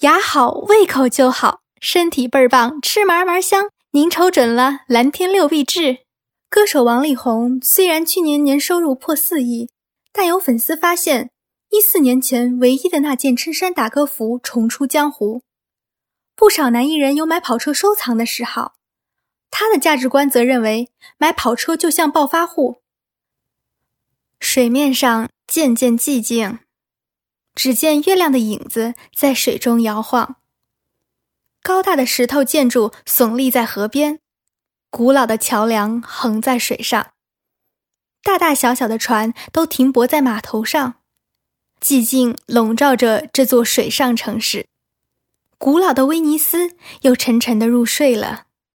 牙好，胃口就好，身体倍儿棒，吃嘛嘛香。您瞅准了，蓝天六必治。歌手王力宏虽然去年年收入破4亿，但有粉丝发现14年前唯一的那件衬衫打歌服重出江湖。不少男艺人有买跑车收藏的嗜好，他的价值观则认为买跑车就像暴发户。水面上渐渐寂静，只见月亮的影子在水中摇晃。高大的石头建筑耸立在河边，古老的桥梁横在水上，大大小小的船都停泊在码头上。寂静笼罩着这座水上城市，古老的威尼斯又沉沉地入睡了。